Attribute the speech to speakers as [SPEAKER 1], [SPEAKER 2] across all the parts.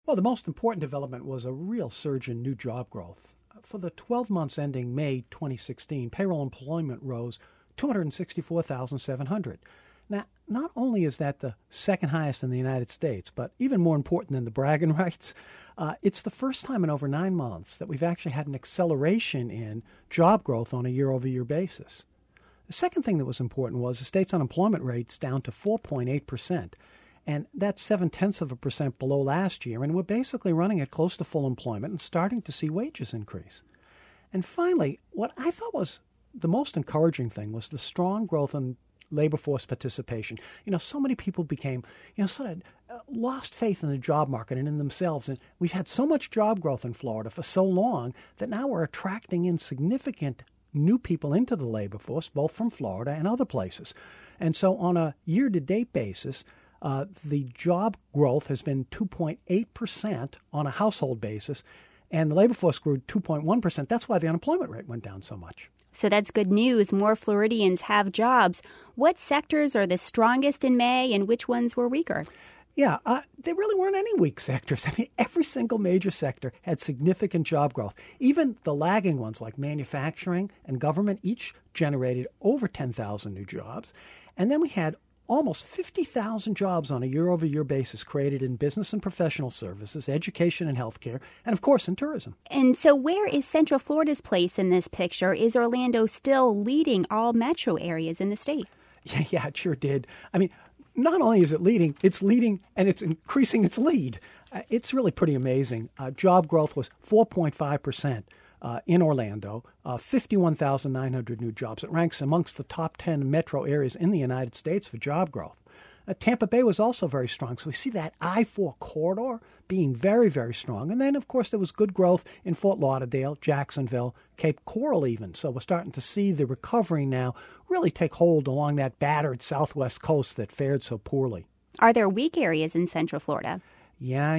[SPEAKER 1] Well, the most important development was a real surge in new job growth. For the 12 months ending May 2016, payroll employment rose 264,700. Now, not only is that the second highest in the United States, but even more important than the bragging rights, it's the first time in over 9 months that we've actually had an acceleration in job growth on a year-over-year basis. The second thing that was important was the state's unemployment rate's down to 4.8%, and that's 0.7% below last year, and we're basically running at close to full employment and starting to see wages increase. And finally, what I thought was the most encouraging thing was the strong growth in labor force participation. So many people became, sort of lost faith in the job market and in themselves. And we've had so much job growth in Florida for so long that now we're attracting in significant new people into the labor force, both from Florida and other places. And so on a year-to-date basis, the job growth has been 2.8% on a household basis, and the labor force grew 2.1%. That's why the unemployment rate went down so much.
[SPEAKER 2] So that's good news. More Floridians have jobs. What sectors are the strongest in May and which ones were weaker?
[SPEAKER 1] Yeah, there really weren't any weak sectors. I mean, every single major sector had significant job growth. Even the lagging ones like manufacturing and government each generated over 10,000 new jobs. And then we had almost 50,000 jobs on a year-over-year basis created in business and professional services, education and healthcare, and, of course, in tourism.
[SPEAKER 2] And so where is Central Florida's place in this picture? Is Orlando still leading all metro areas in the state?
[SPEAKER 1] Yeah, it sure did. I mean, not only is it leading and it's increasing its lead. It's really pretty amazing. Job growth was 4.5%. In Orlando, 51,900 new jobs. It ranks amongst the top 10 metro areas in the United States for job growth. Tampa Bay was also very strong. So we see that I-4 corridor being very, very strong. And then, of course, there was good growth in Fort Lauderdale, Jacksonville, Cape Coral even. So we're starting to see the recovery now really take hold along that battered southwest coast that fared so poorly.
[SPEAKER 2] Are there weak areas in Central Florida?
[SPEAKER 1] Yeah,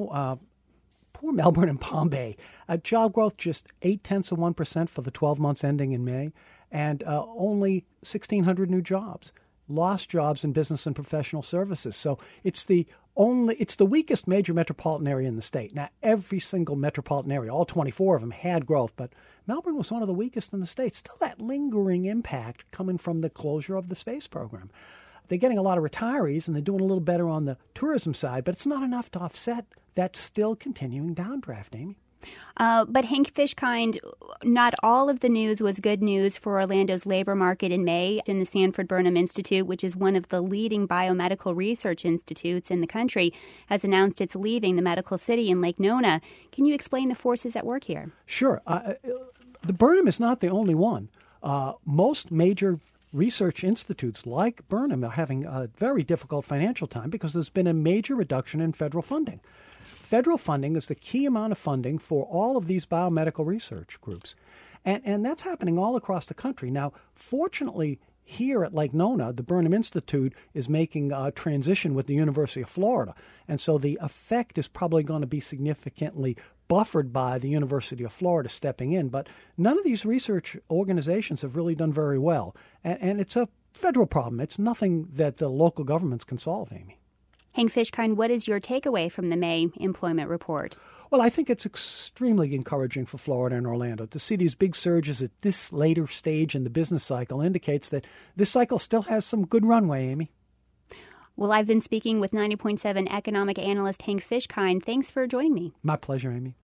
[SPEAKER 1] poor Melbourne and Palm Bay. Job growth just 0.8% for the 12 months ending in May, and only 1,600 new jobs. Lost jobs in business and professional services. So it's the weakest major metropolitan area in the state. Now, every single metropolitan area, all 24 of them, had growth, but Melbourne was one of the weakest in the state. Still that lingering impact coming from the closure of the space program. They're getting a lot of retirees, and they're doing a little better on the tourism side, but it's not enough to offset that still continuing downdraft, Amy.
[SPEAKER 2] But Hank Fishkind, not all of the news was good news for Orlando's labor market in May. In the Sanford Burnham Institute, which is one of the leading biomedical research institutes in the country, has announced it's leaving the medical city in Lake Nona. Can you explain the forces at work here?
[SPEAKER 1] Sure. The Burnham is not the only one. Most major research institutes like Burnham are having a very difficult financial time because there's been a major reduction in federal funding. Federal funding is the key amount of funding for all of these biomedical research groups. And that's happening all across the country. Now, fortunately, here at Lake Nona, the Burnham Institute is making a transition with the University of Florida. And so the effect is probably going to be significantly buffered by the University of Florida stepping in. But none of these research organizations have really done very well. And it's a federal problem. It's nothing that the local governments can solve, Amy.
[SPEAKER 2] Hank Fishkind, what is your takeaway from the May employment report?
[SPEAKER 1] Well, I think it's extremely encouraging for Florida and Orlando. To see these big surges at this later stage in the business cycle indicates that this cycle still has some good runway, Amy.
[SPEAKER 2] Well, I've been speaking with 90.7 economic analyst Hank Fishkind. Thanks for joining me.
[SPEAKER 1] My pleasure, Amy.